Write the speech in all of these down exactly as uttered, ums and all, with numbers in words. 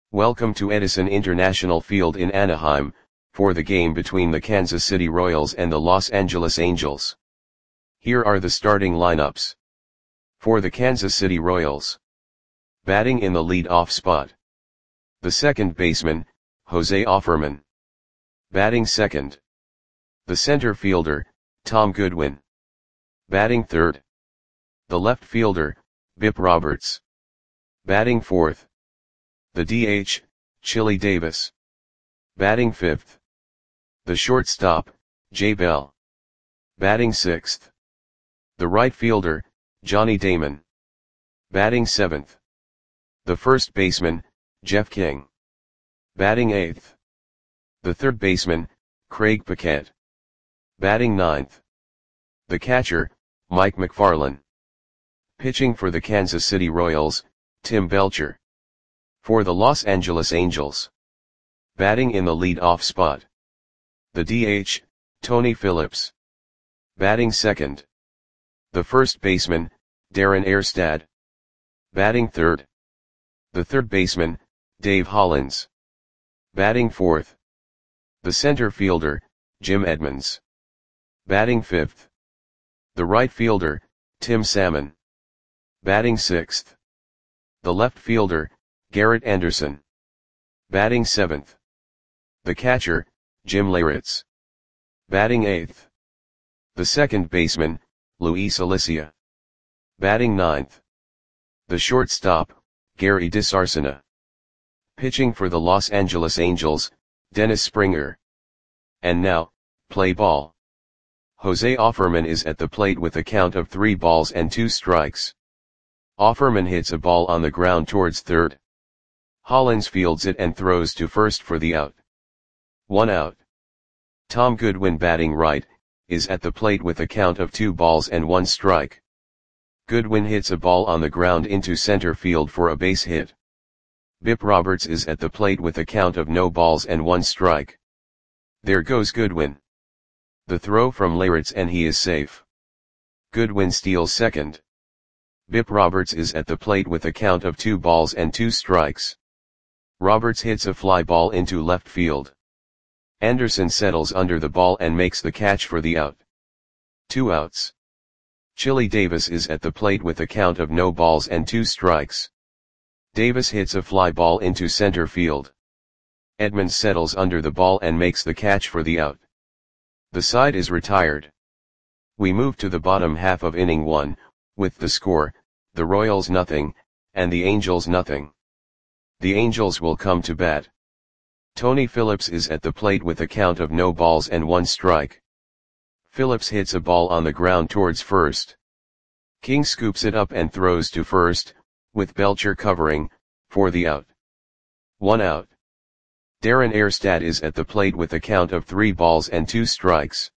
Welcome to Edison International Field in Anaheim, for the game between the Kansas City Royals and the Los Angeles Angels. Here are the starting lineups. For the Kansas City Royals. Batting in the lead-off spot. The second baseman, Jose Offerman. Batting second. The center fielder, Tom Goodwin. Batting third. The left fielder, Bip Roberts. Batting fourth. The D H, Chili Davis. Batting fifth. The shortstop, Jay Bell. Batting sixth. The right fielder, Johnny Damon. Batting seventh. The first baseman, Jeff King. Batting eighth. The third baseman, Craig Paquette. Batting ninth. The catcher, Mike McFarland. Pitching for the Kansas City Royals, Tim Belcher. For the Los Angeles Angels. Batting in the lead-off spot. The D H, Tony Phillips. Batting second. The first baseman, Darren Erstad. Batting third. The third baseman, Dave Hollins. Batting fourth. The center fielder, Jim Edmonds. Batting fifth. The right fielder, Tim Salmon. Batting sixth. The left fielder, Garrett Anderson. Batting seventh. The catcher, Jim Leyritz. Batting eighth. The second baseman, Luis Alicia. Batting ninth. The shortstop, Gary DeSarcina. Pitching for the Los Angeles Angels, Dennis Springer. And now, play ball. Jose Offerman is at the plate with a count of three balls and two strikes. Offerman hits a ball on the ground towards third. Hollins fields it and throws to first for the out. One out. Tom Goodwin, batting right, is at the plate with a count of two balls and one strike. Goodwin hits a ball on the ground into center field for a base hit. Bip Roberts is at the plate with a count of no balls and one strike. There goes Goodwin. The throw from Leyritz and he is safe. Goodwin steals second. Bip Roberts is at the plate with a count of two balls and two strikes. Roberts hits a fly ball into left field. Anderson settles under the ball and makes the catch for the out. Two outs. Chili Davis is at the plate with a count of no balls and two strikes. Davis hits a fly ball into center field. Edmonds settles under the ball and makes the catch for the out. The side is retired. We move to the bottom half of inning one, with the score, the Royals nothing, and the Angels nothing. The Angels will come to bat. Tony Phillips is at the plate with a count of no balls and one strike. Phillips hits a ball on the ground towards first. King scoops it up and throws to first, with Belcher covering, for the out. One out. Darren Erstad is at the plate with a count of three balls and two strikes.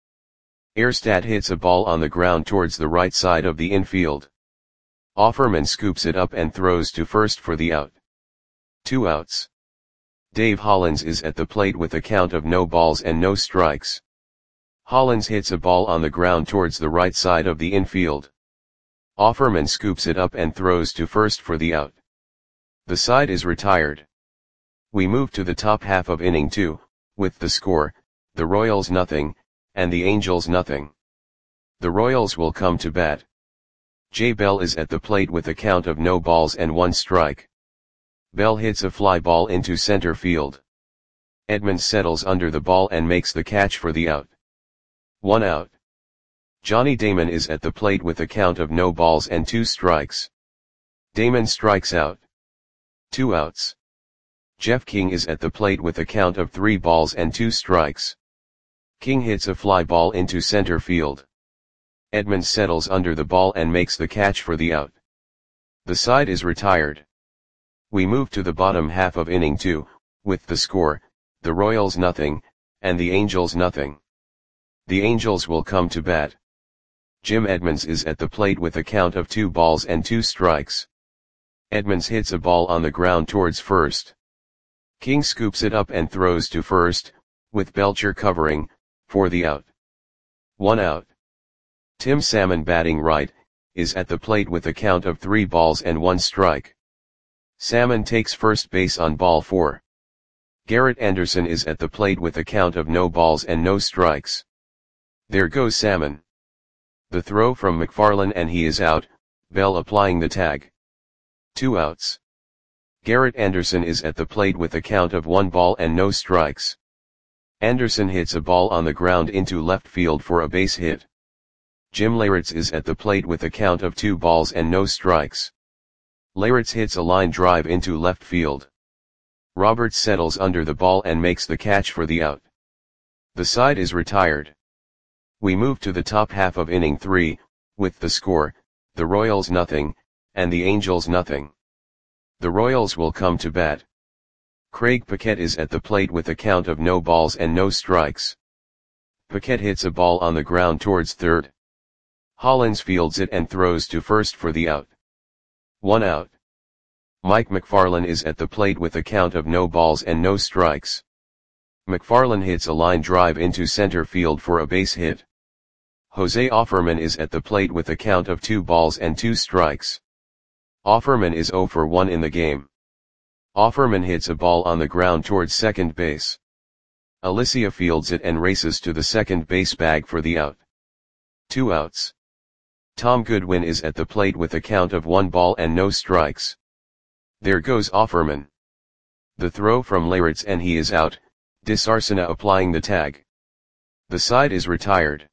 Erstad hits a ball on the ground towards the right side of the infield. Offerman scoops it up and throws to first for the out. Two outs. Dave Hollins is at the plate with a count of no balls and no strikes. Hollins hits a ball on the ground towards the right side of the infield. Offerman scoops it up and throws to first for the out. The side is retired. We move to the top half of inning two, with the score, the Royals nothing, and the Angels nothing. The Royals will come to bat. Jay Bell is at the plate with a count of no balls and one strike. Bell hits a fly ball into center field. Edmonds settles under the ball and makes the catch for the out. One out. Johnny Damon is at the plate with a count of no balls and two strikes. Damon strikes out. Two outs. Jeff King is at the plate with a count of three balls and two strikes. King hits a fly ball into center field. Edmonds settles under the ball and makes the catch for the out. The side is retired. We move to the bottom half of inning two, with the score, the Royals nothing, and the Angels nothing. The Angels will come to bat. Jim Edmonds is at the plate with a count of two balls and two strikes. Edmonds hits a ball on the ground towards first. King scoops it up and throws to first, with Belcher covering, for the out. One out. Tim Salmon, batting right, is at the plate with a count of three balls and one strike. Salmon takes first base on ball four. Garrett Anderson is at the plate with a count of no balls and no strikes. There goes Salmon. The throw from McFarland and he is out, Bell applying the tag. Two outs. Garrett Anderson is at the plate with a count of one ball and no strikes. Anderson hits a ball on the ground into left field for a base hit. Jim Leyritz is at the plate with a count of two balls and no strikes. Leyritz hits a line drive into left field. Roberts settles under the ball and makes the catch for the out. The side is retired. We move to the top half of inning three, with the score, the Royals nothing, and the Angels nothing. The Royals will come to bat. Craig Paquette is at the plate with a count of no balls and no strikes. Paquette hits a ball on the ground towards third. Hollins fields it and throws to first for the out. One out. Mike McFarland is at the plate with a count of no balls and no strikes. McFarland hits a line drive into center field for a base hit. Jose Offerman is at the plate with a count of two balls and two strikes. Offerman is oh for one in the game. Offerman hits a ball on the ground towards second base. Alicia fields it and races to the second base bag for the out. Two outs. Tom Goodwin is at the plate with a count of one ball and no strikes. There goes Offerman. The throw from Leyritz and he is out, DeSarcina applying the tag. The side is retired.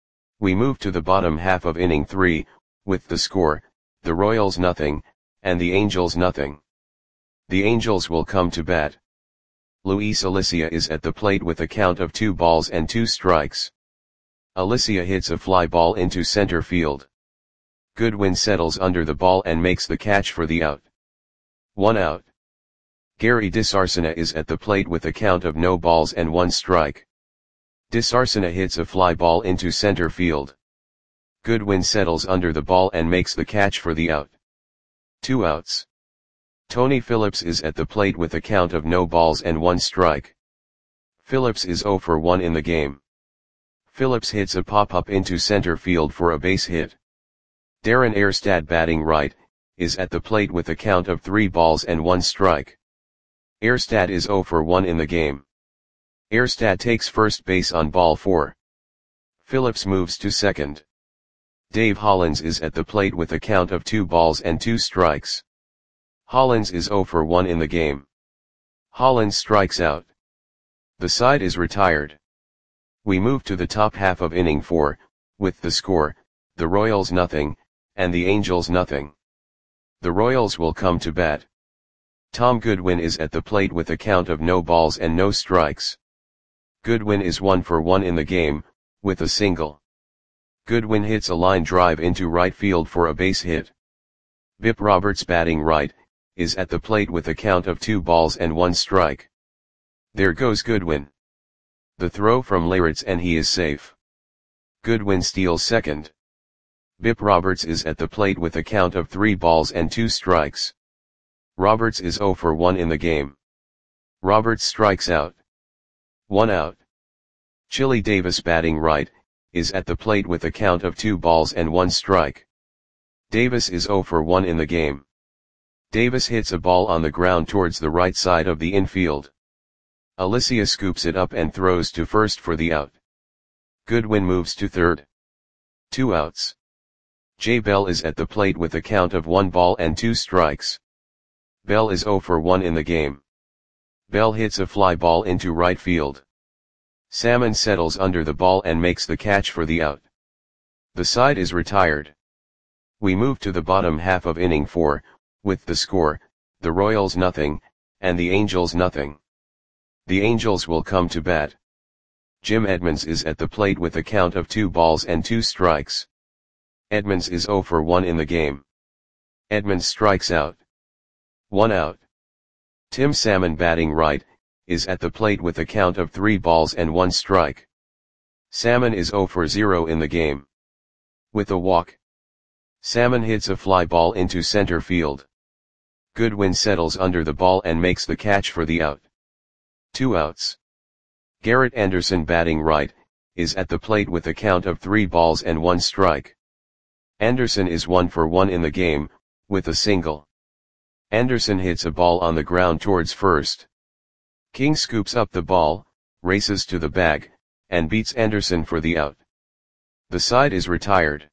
We move to the bottom half of inning three, with the score, the Royals nothing, and the Angels nothing. The Angels will come to bat. Luis Alicia is at the plate with a count of two balls and two strikes. Alicia hits a fly ball into center field. Goodwin settles under the ball and makes the catch for the out. One out. Gary DeSarcina is at the plate with a count of no balls and one strike. DeSarcina hits a fly ball into center field. Goodwin settles under the ball and makes the catch for the out. Two outs. Tony Phillips is at the plate with a count of no balls and one strike. Phillips is oh for one in the game. Phillips hits a pop-up into center field for a base hit. Darren Erstad batting right, is at the plate with a count of three balls and one strike. Erstad is oh for one in the game. Erstad takes first base on ball four. Phillips moves to second. Dave Hollins is at the plate with a count of two balls and two strikes. Hollins is oh for one in the game. Hollins strikes out. The side is retired. We move to the top half of inning four, with the score, the Royals nothing, and the Angels nothing. The Royals will come to bat. Tom Goodwin is at the plate with a count of no balls and no strikes. Goodwin is one for one in the game, with a single. Goodwin hits a line drive into right field for a base hit. Bip Roberts batting right, is at the plate with a count of two balls and one strike. There goes Goodwin. The throw from Leyritz and he is safe. Goodwin steals second. Bip Roberts is at the plate with a count of three balls and two strikes. Roberts is oh for one in the game. Roberts strikes out. One out. Chili Davis batting right, is at the plate with a count of two balls and one strike. Davis is oh for one in the game. Davis hits a ball on the ground towards the right side of the infield. Alicia scoops it up and throws to first for the out. Goodwin moves to third. Two outs. Jay Bell is at the plate with a count of one ball and two strikes. Bell is oh for one in the game. Bell hits a fly ball into right field. Salmon settles under the ball and makes the catch for the out. The side is retired. We move to the bottom half of inning four, with the score, the Royals nothing, and the Angels nothing. The Angels will come to bat. Jim Edmonds is at the plate with a count of two balls and two strikes. Edmonds is oh for one in the game. Edmonds strikes out. One out. Tim Salmon batting right, is at the plate with a count of three balls and one strike. Salmon is oh for zero in the game. With a walk. Salmon hits a fly ball into center field. Goodwin settles under the ball and makes the catch for the out. Two outs. Garrett Anderson batting right, is at the plate with a count of three balls and one strike. Anderson is one for one in the game, with a single. Anderson hits a ball on the ground towards first. King scoops up the ball, races to the bag, and beats Anderson for the out. The side is retired.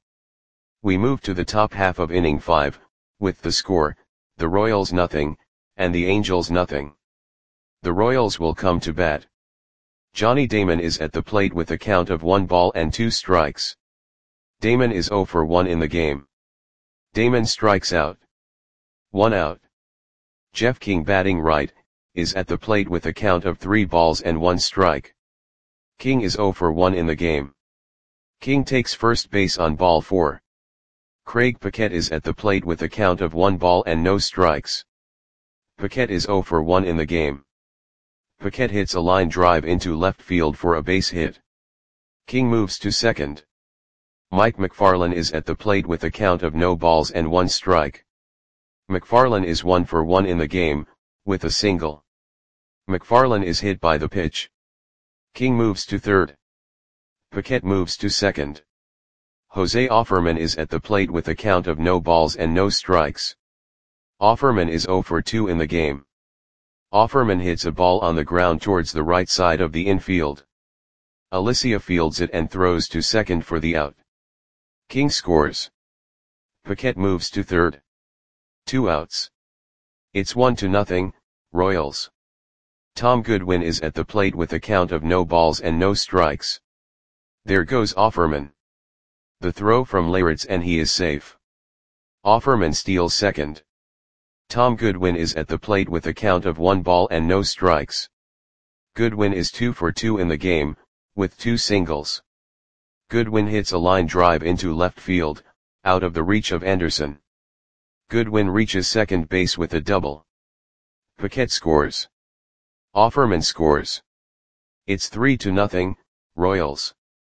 We move to the top half of inning five, with the score, the Royals nothing, and the Angels nothing. The Royals will come to bat. Johnny Damon is at the plate with a count of one ball and two strikes. Damon is oh for one in the game. Damon strikes out. One out. Jeff King, batting right, is at the plate with a count of three balls and one strike. King is oh for one in the game. King takes first base on ball four. Craig Paquette is at the plate with a count of one ball and no strikes. Paquette is oh for one in the game. Paquette hits a line drive into left field for a base hit. King moves to second. Mike McFarland is at the plate with a count of no balls and one strike. McFarland is one for one in the game, with a single. McFarland is hit by the pitch. King moves to third. Paquette moves to second. Jose Offerman is at the plate with a count of no balls and no strikes. Offerman is oh for two in the game. Offerman hits a ball on the ground towards the right side of the infield. Alicia fields it and throws to second for the out. King scores. Paquette moves to third. Two outs. It's one to nothing, Royals. Tom Goodwin is at the plate with a count of no balls and no strikes. There goes Offerman. The throw from Leyritz and he is safe. Offerman steals second. Tom Goodwin is at the plate with a count of one ball and no strikes. Goodwin is two for two in the game, with two singles. Goodwin hits a line drive into left field, out of the reach of Anderson. Goodwin reaches second base with a double. Paquette scores. Offerman scores. It's three to nothing, Royals.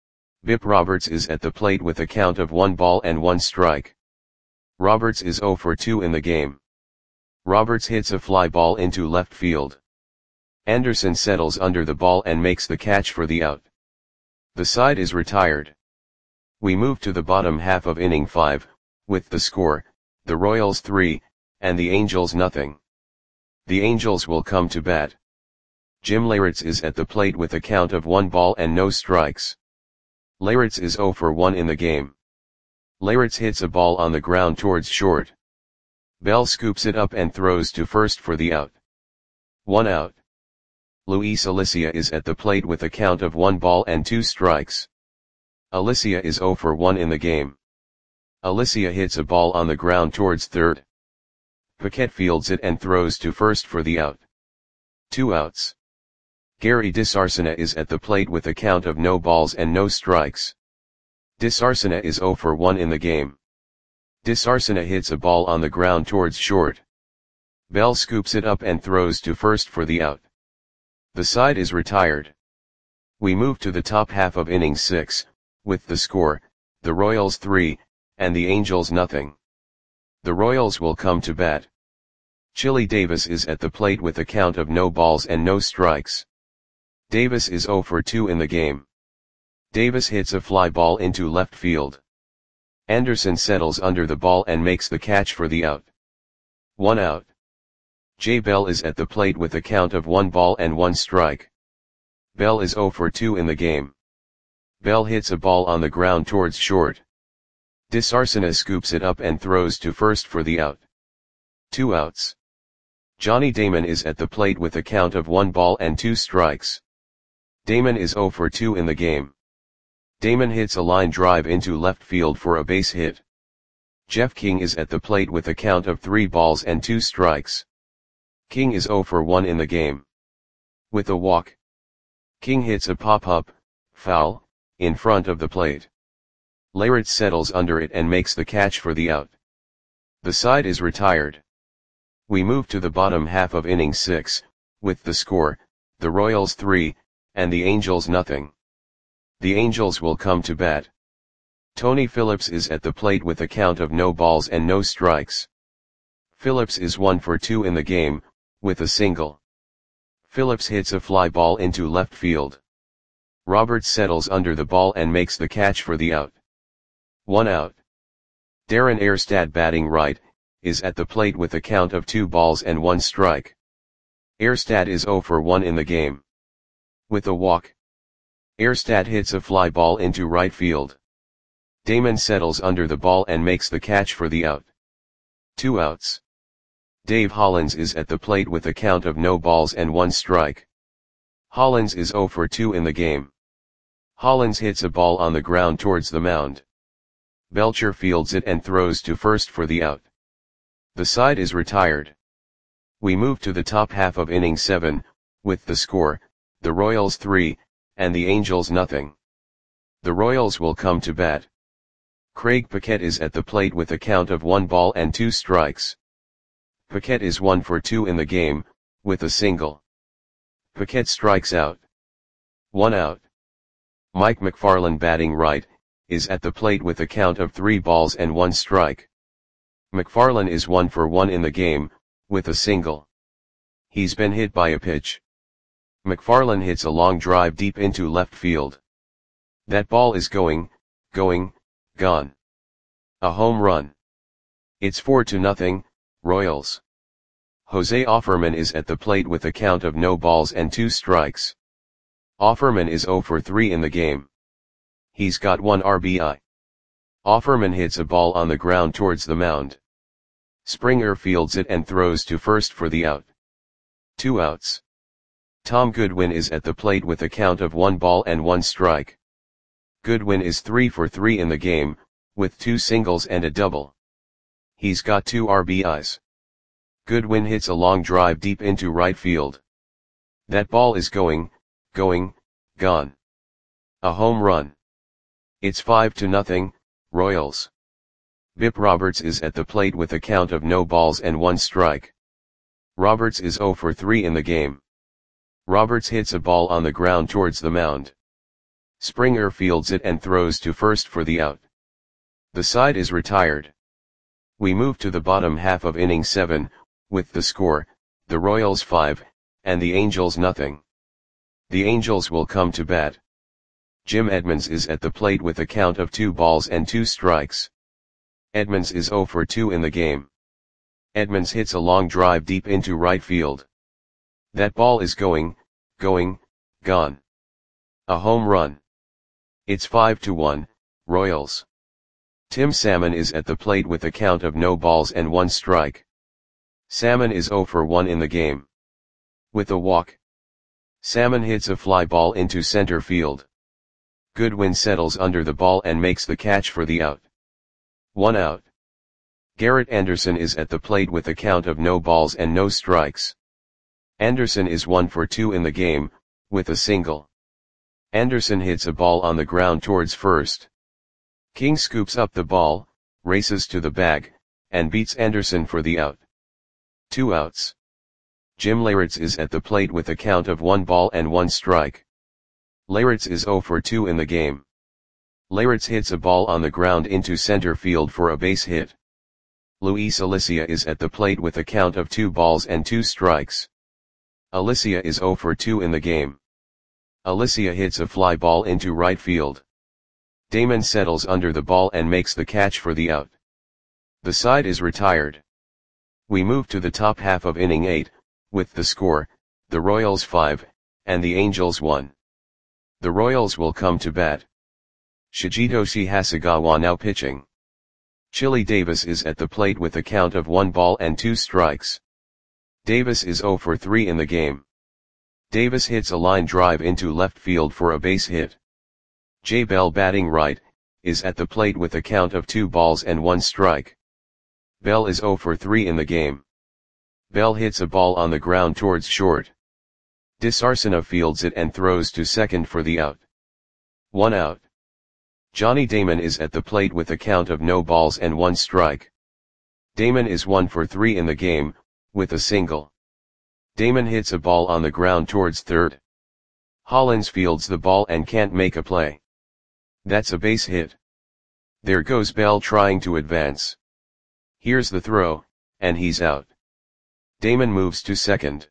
Bip Roberts is at the plate with a count of one ball and one strike. Roberts is oh for two in the game. Roberts hits a fly ball into left field. Anderson settles under the ball and makes the catch for the out. The side is retired. We move to the bottom half of inning five, with the score, the Royals three, and the Angels nothing. The Angels will come to bat. Jim Leyritz is at the plate with a count of one ball and no strikes. Leyritz is oh for one in the game. Leyritz hits a ball on the ground towards short. Bell scoops it up and throws to first for the out. One out. Luis Alicia is at the plate with a count of one ball and two strikes. Alicia is oh for one in the game. Alicia hits a ball on the ground towards third. Paquette fields it and throws to first for the out. Two outs. Gary DeSarcina is at the plate with a count of no balls and no strikes. DeSarcina is oh for one in the game. DeSarcina hits a ball on the ground towards short. Bell scoops it up and throws to first for the out. The side is retired. We move to the top half of inning six, with the score, the Royals three, and the Angels nothing. The Royals will come to bat. Chili Davis is at the plate with a count of no balls and no strikes. Davis is oh for two in the game. Davis hits a fly ball into left field. Anderson settles under the ball and makes the catch for the out. One out. Jay Bell is at the plate with a count of one ball and one strike. Bell is oh for two in the game. Bell hits a ball on the ground towards short. DeSarcina scoops it up and throws to first for the out. Two outs. Johnny Damon is at the plate with a count of one ball and two strikes. Damon is oh for two in the game. Damon hits a line drive into left field for a base hit. Jeff King is at the plate with a count of three balls and two strikes. King is oh for one in the game. With a walk. King hits a pop-up, foul, in front of the plate. Leyritz settles under it and makes the catch for the out. The side is retired. We move to the bottom half of inning six, with the score, the Royals three, and the Angels nothing. The Angels will come to bat. Tony Phillips is at the plate with a count of no balls and no strikes. Phillips is one for two in the game, with a single. Phillips hits a fly ball into left field. Roberts settles under the ball and makes the catch for the out. One out. Darren Erstad, batting right, is at the plate with a count of two balls and one strike. Erstad is zero for one in the game. With a walk, Erstad hits a fly ball into right field. Damon settles under the ball and makes the catch for the out. Two outs. Dave Hollins is at the plate with a count of no balls and one strike. Hollins is zero for two in the game. Hollins hits a ball on the ground towards the mound. Belcher fields it and throws to first for the out. The side is retired. We move to the top half of inning seven, with the score, the Royals three, and the Angels nothing. The Royals will come to bat. Craig Paquette is at the plate with a count of one ball and two strikes. Paquette is one for two in the game, with a single. Paquette strikes out. One out. Mike McFarland batting right, is at the plate with a count of three balls and one strike. McFarland is one for one in the game, with a single. He's been hit by a pitch. McFarland hits a long drive deep into left field. That ball is going, going, gone. A home run. It's four to nothing, Royals. Jose Offerman is at the plate with a count of no balls and two strikes. Offerman is zero for three in the game. He's got one R B I. Offerman hits a ball on the ground towards the mound. Springer fields it and throws to first for the out. Two outs. Tom Goodwin is at the plate with a count of one ball and one strike. Goodwin is three for three in the game, with two singles and a double. He's got two R B Is. Goodwin hits a long drive deep into right field. That ball is going, going, gone. A home run. It's five to nothing, Royals. Bip Roberts is at the plate with a count of no balls and one strike. Roberts is zero for three in the game. Roberts hits a ball on the ground towards the mound. Springer fields it and throws to first for the out. The side is retired. We move to the bottom half of inning seven, with the score, the Royals five, and the Angels nothing. The Angels will come to bat. Jim Edmonds is at the plate with a count of two balls and two strikes. Edmonds is zero for two in the game. Edmonds hits a long drive deep into right field. That ball is going, going, gone. A home run. It's five to one, Royals. Tim Salmon is at the plate with a count of no balls and one strike. Salmon is zero for one in the game. With a walk, Salmon hits a fly ball into center field. Goodwin settles under the ball and makes the catch for the out. One out. Garrett Anderson is at the plate with a count of no balls and no strikes. Anderson is one for two in the game, with a single. Anderson hits a ball on the ground towards first. King scoops up the ball, races to the bag, and beats Anderson for the out. Two outs. Jim Leyritz is at the plate with a count of one ball and one strike. Leyritz is zero for two in the game. Leyritz hits a ball on the ground into center field for a base hit. Luis Alicia is at the plate with a count of two balls and two strikes. Alicia is zero for two in the game. Alicia hits a fly ball into right field. Damon settles under the ball and makes the catch for the out. The side is retired. We move to the top half of inning eight, with the score, the Royals five, and the Angels one. The Royals will come to bat. Shigetoshi Hasegawa now pitching. Chili Davis is at the plate with a count of one ball and two strikes. Davis is zero for three in the game. Davis hits a line drive into left field for a base hit. Jay Bell batting right, is at the plate with a count of two balls and one strike. Bell is zero for three in the game. Bell hits a ball on the ground towards short. DeSarcina fields it and throws to second for the out. One out. Johnny Damon is at the plate with a count of no balls and one strike. Damon is one for three in the game, with a single. Damon hits a ball on the ground towards third. Hollins fields the ball and can't make a play. That's a base hit. There goes Bell trying to advance. Here's the throw, and he's out. Damon moves to second.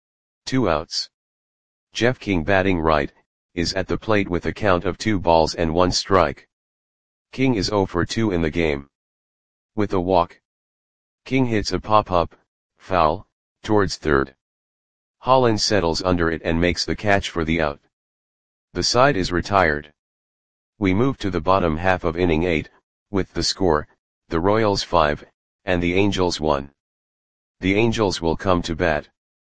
Two outs. Jeff King batting right, is at the plate with a count of two balls and one strike. King is zero for two in the game. With a walk, King hits a pop-up, foul, towards third. Hollins settles under it and makes the catch for the out. The side is retired. We move to the bottom half of inning eight, with the score, the Royals five, and the Angels one. The Angels will come to bat.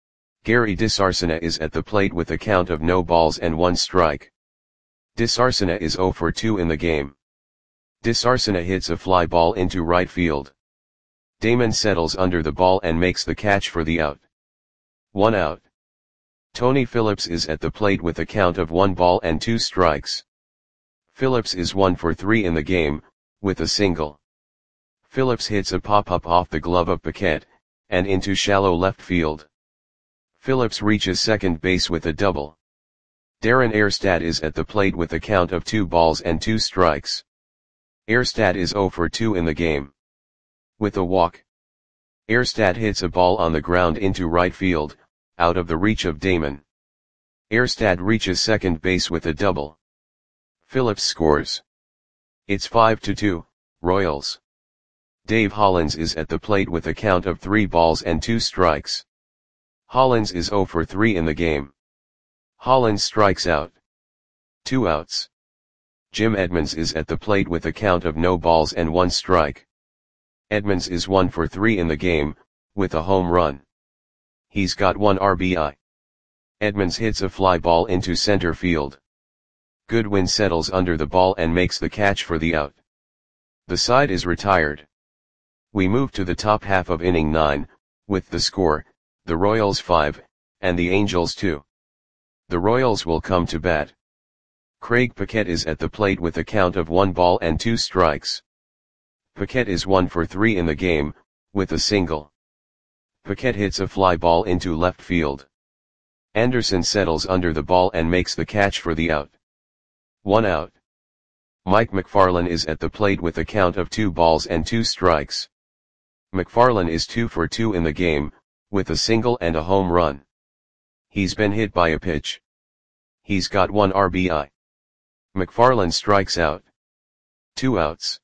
Gary DeSarcina is at the plate with a count of no balls and one strike. DeSarcina is zero for two in the game. DeSarcina hits a fly ball into right field. Damon settles under the ball and makes the catch for the out. One out. Tony Phillips is at the plate with a count of one ball and two strikes. Phillips is one for three in the game, with a single. Phillips hits a pop-up off the glove of Paquette, and into shallow left field. Phillips reaches second base with a double. Darren Erstad is at the plate with a count of two balls and two strikes. Erstad is zero for two in the game. With a walk. Erstad hits a ball on the ground into right field, out of the reach of Damon. Erstad reaches second base with a double. Phillips scores. It's five to two, Royals. Dave Hollins is at the plate with a count of three balls and two strikes. Hollins is zero for three in the game. Hollins strikes out. Two outs. Jim Edmonds is at the plate with a count of no balls and one strike. Edmonds is one for three in the game, with a home run. He's got one R B I. Edmonds hits a fly ball into center field. Goodwin settles under the ball and makes the catch for the out. The side is retired. We move to the top half of inning nine, with the score, the Royals five, and the Angels two. The Royals will come to bat. Craig Paquette is at the plate with a count of one ball and two strikes. Paquette is one for three in the game, with a single. Paquette hits a fly ball into left field. Anderson settles under the ball and makes the catch for the out. One out. Mike McFarland is at the plate with a count of two balls and two strikes. McFarland is two for two in the game, with a single and a home run. He's been hit by a pitch. He's got one R B I. McFarland strikes out. Two outs.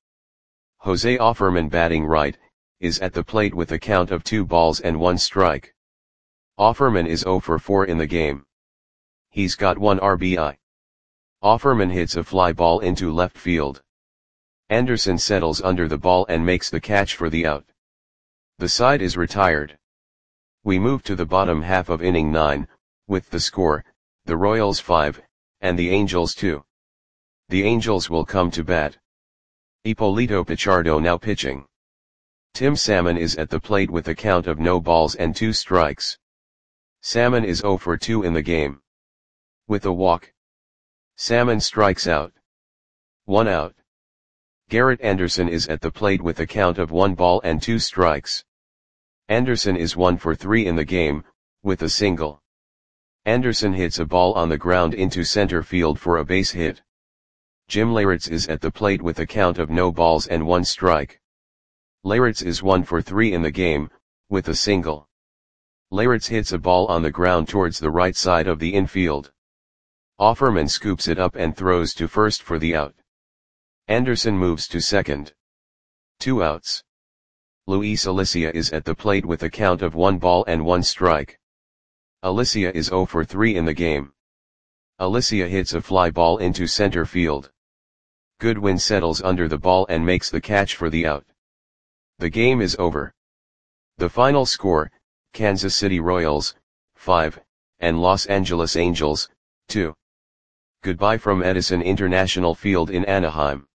Jose Offerman, batting right, is at the plate with a count of two balls and one strike. Offerman is zero for four in the game. He's got one R B I. Offerman hits a fly ball into left field. Anderson settles under the ball and makes the catch for the out. The side is retired. We move to the bottom half of inning nine, with the score, the Royals five, and the Angels two. The Angels will come to bat. Ippolito Pichardo now pitching. Tim Salmon is at the plate with a count of no balls and two strikes. Salmon is zero for two in the game. With a walk. Salmon strikes out. One out. Garrett Anderson is at the plate with a count of one ball and two strikes. Anderson is one for three in the game, with a single. Anderson hits a ball on the ground into center field for a base hit. Jim Leyritz is at the plate with a count of no balls and one strike. Leyritz is one for three in the game, with a single. Leyritz hits a ball on the ground towards the right side of the infield. Offerman scoops it up and throws to first for the out. Anderson moves to second. Two outs. Luis Alicia is at the plate with a count of one ball and one strike. Alicia is zero for three in the game. Alicia hits a fly ball into center field. Goodwin settles under the ball and makes the catch for the out. The game is over. The final score, Kansas City Royals, five, and Los Angeles Angels, two. Goodbye from Edison International Field in Anaheim.